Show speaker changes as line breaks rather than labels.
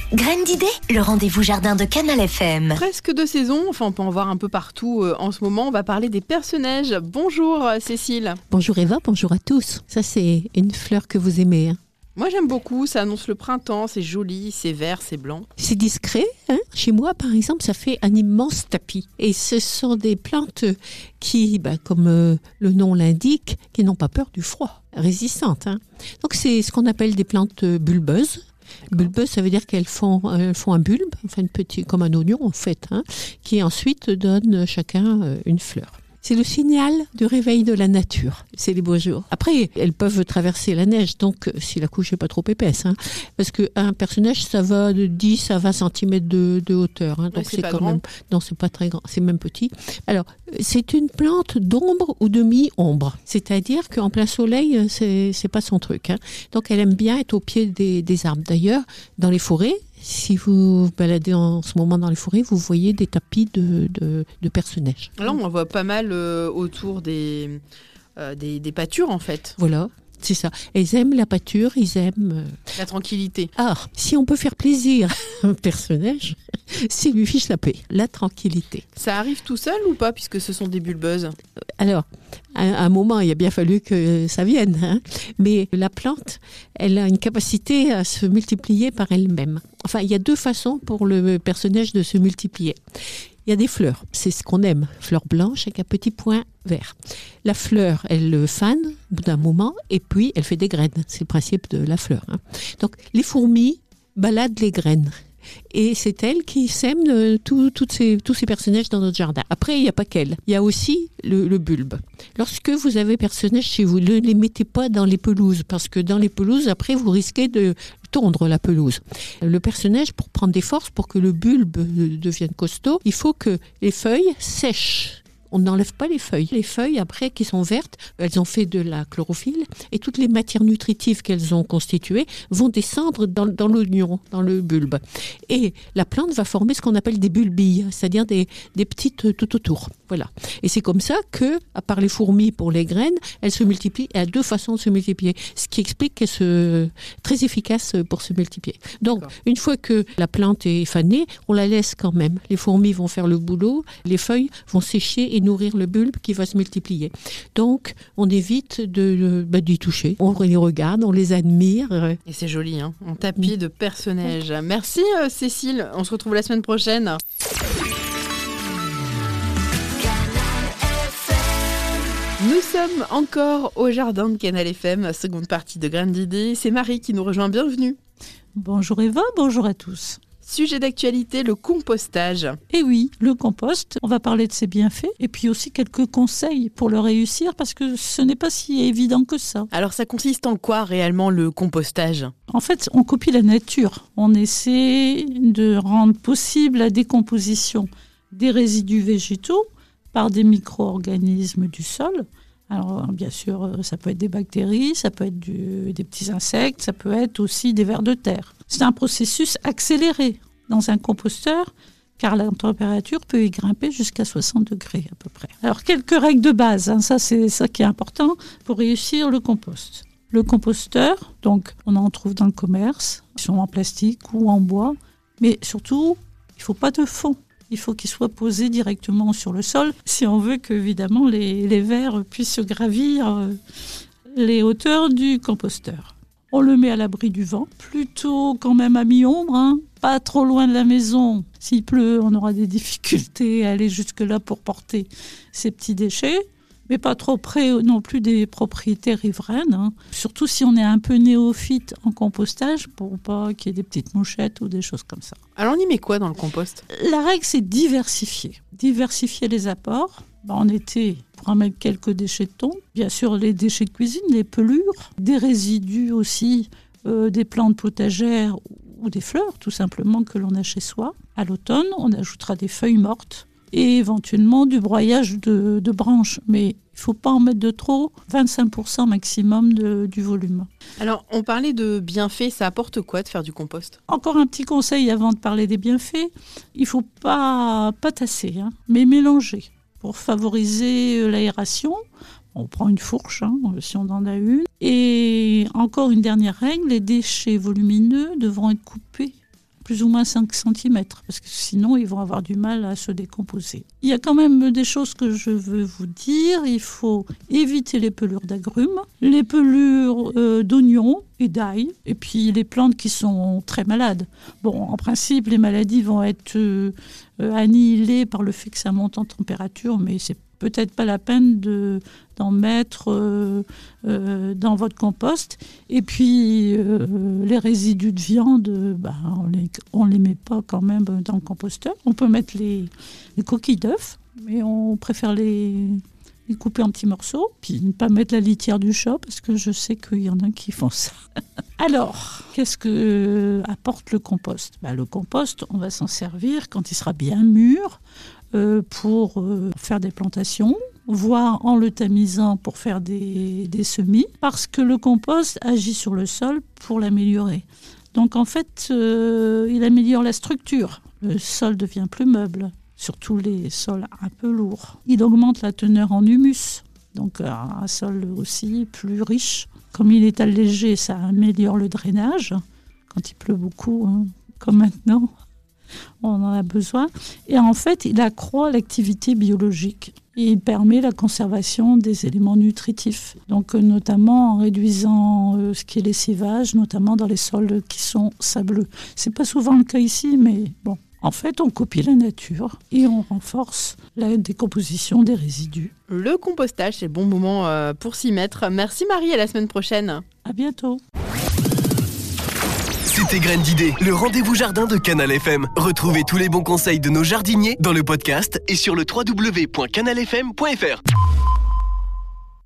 Graines d'idées, le rendez-vous jardin de Canal FM.
Presque de saison, enfin on peut en voir un peu partout en ce moment. On va parler des perce-neige. Bonjour Cécile.
Bonjour Eva, bonjour à tous. Ça c'est une fleur que vous aimez.
Moi j'aime beaucoup, ça annonce le printemps, c'est joli, c'est vert, c'est blanc.
C'est discret. Chez moi par exemple, ça fait un immense tapis. Et ce sont des plantes qui, comme le nom l'indique, qui n'ont pas peur du froid, résistantes. Donc c'est ce qu'on appelle des plantes bulbeuses. Bulbeuse, ça veut dire qu'elles font un bulbe, enfin comme un oignon en fait, qui ensuite donne chacun une fleur. C'est le signal du réveil de la nature. C'est les beaux jours. Après, elles peuvent traverser la neige, donc si la couche n'est pas trop épaisse. Parce qu'un perce-neige, ça va de 10 à 20 cm de hauteur. Donc
c'est pas grand.
Non, c'est pas très grand, c'est même petit. Alors, c'est une plante d'ombre ou de mi-ombre. C'est-à-dire qu'en plein soleil, c'est pas son truc. Donc, elle aime bien être au pied des arbres. D'ailleurs, dans les forêts, si vous vous baladez en ce moment dans les forêts, vous voyez des tapis de perce-neige.
Là, on en voit pas mal autour des pâtures, en fait.
Voilà, c'est ça. Ils aiment la pâture, ils aiment...
La tranquillité.
Ah, si on peut faire plaisir à un perce-neige, c'est lui fiche la paix, la tranquillité.
Ça arrive tout seul ou pas, puisque ce sont des bulbeuses ?
Alors, à un moment, il a bien fallu que ça vienne. Mais la plante, elle a une capacité à se multiplier par elle-même. Enfin, il y a deux façons pour le perce-neige de se multiplier. Il y a des fleurs, c'est ce qu'on aime, fleurs blanches avec un petit point vert. La fleur, elle fane au bout d'un moment et puis elle fait des graines. C'est le principe de la fleur. Donc, les fourmis baladent les graines. Et c'est elle qui sème tous ces perce-neiges dans notre jardin. Après, il n'y a pas qu'elle. Il y a aussi le bulbe. Lorsque vous avez perce-neige chez vous, ne les mettez pas dans les pelouses, parce que dans les pelouses, après, vous risquez de tondre la pelouse. Le perce-neige, pour prendre des forces, pour que le bulbe devienne costaud, il faut que les feuilles sèchent. On n'enlève pas les feuilles. Les feuilles, après, qui sont vertes, elles ont fait de la chlorophylle et toutes les matières nutritives qu'elles ont constituées vont descendre dans l'oignon, dans le bulbe. Et la plante va former ce qu'on appelle des bulbilles, c'est-à-dire des petites tout autour. Voilà. Et c'est comme ça que, à part les fourmis pour les graines, elles se multiplient. Elle a deux façons de se multiplier, ce qui explique qu'elles sont très efficaces pour se multiplier. Donc, une fois que la plante est fanée, on la laisse quand même. Les fourmis vont faire le boulot, les feuilles vont sécher et nourrir le bulbe qui va se multiplier. Donc, on évite d'y toucher. On les regarde, on les admire.
Et c'est joli, un tapis de perce-neige. Merci Cécile, on se retrouve la semaine prochaine. Nous sommes encore au jardin de Canal FM, seconde partie de Graines d'idées. C'est Marie qui nous rejoint, bienvenue.
Bonjour Eva, bonjour à tous.
Sujet d'actualité, le compostage.
Et oui, le compost, on va parler de ses bienfaits et puis aussi quelques conseils pour le réussir parce que ce n'est pas si évident que ça.
Alors ça consiste en quoi réellement le compostage ?
En fait, on copie la nature. On essaie de rendre possible la décomposition des résidus végétaux par des micro-organismes du sol. Alors bien sûr, ça peut être des bactéries, ça peut être des petits insectes, ça peut être aussi des vers de terre. C'est un processus accéléré dans un composteur, car la température peut y grimper jusqu'à 60 degrés à peu près. Alors quelques règles de base, ça c'est ça qui est important pour réussir le compost. Le composteur, donc on en trouve dans le commerce, ils sont en plastique ou en bois, mais surtout, il ne faut pas de fond. Il faut qu'il soit posé directement sur le sol si on veut que, évidemment, les vers puissent gravir les hauteurs du composteur. On le met à l'abri du vent, plutôt quand même à mi-ombre, pas trop loin de la maison. S'il pleut, on aura des difficultés à aller jusque-là pour porter ces petits déchets, mais pas trop près non plus des propriétés riveraines. Surtout si on est un peu néophyte en compostage, pour pas qu'il y ait des petites mouchettes ou des choses comme ça.
Alors on y met quoi dans le compost ?
La règle, c'est diversifier. Diversifier les apports. En été, on pourra mettre quelques déchets de thon. Bien sûr, les déchets de cuisine, les pelures, des résidus aussi, des plantes potagères ou des fleurs, tout simplement, que l'on a chez soi. À l'automne, on ajoutera des feuilles mortes et éventuellement du broyage de branches. Mais il ne faut pas en mettre de trop, 25% maximum du volume.
Alors, on parlait de bienfaits, ça apporte quoi de faire du compost ?
Encore un petit conseil avant de parler des bienfaits, il ne faut pas tasser, mais mélanger pour favoriser l'aération. On prend une fourche, si on en a une. Et encore une dernière règle, les déchets volumineux devront être coupés plus ou moins 5 cm, parce que sinon ils vont avoir du mal à se décomposer. Il y a quand même des choses que je veux vous dire. Il faut éviter les pelures d'agrumes, les pelures d'oignons et d'ail, et puis les plantes qui sont très malades. Bon, en principe, les maladies vont être annihilées par le fait que ça monte en température, mais c'est peut-être pas la peine d'en mettre dans votre compost. Et puis, les résidus de viande, on les met pas quand même dans le composteur. On peut mettre les coquilles d'œufs, mais on préfère les couper en petits morceaux, puis ne pas mettre la litière du chat, parce que je sais qu'il y en a qui font ça. Alors, qu'est-ce que apporte le compost ? Le compost, on va s'en servir quand il sera bien mûr, pour faire des plantations, voire en le tamisant pour faire des semis, parce que le compost agit sur le sol pour l'améliorer. Donc en fait, il améliore la structure. Le sol devient plus meuble, surtout les sols un peu lourds. Il augmente la teneur en humus, donc un sol aussi plus riche. Comme il est allégé, ça améliore le drainage, quand il pleut beaucoup, comme maintenant. On en a besoin. Et en fait, il accroît l'activité biologique. Et il permet la conservation des éléments nutritifs. Donc, notamment en réduisant ce qui est lessivage, notamment dans les sols qui sont sableux. C'est pas souvent le cas ici, mais bon. En fait, on copie la nature et on renforce la décomposition des résidus.
Le compostage, c'est le bon moment pour s'y mettre. Merci Marie, à la semaine prochaine.
À bientôt.
C'était Graines d'idées, le rendez-vous jardin de Canal FM. Retrouvez tous les bons conseils de nos jardiniers dans le podcast et sur le www.canalfm.fr.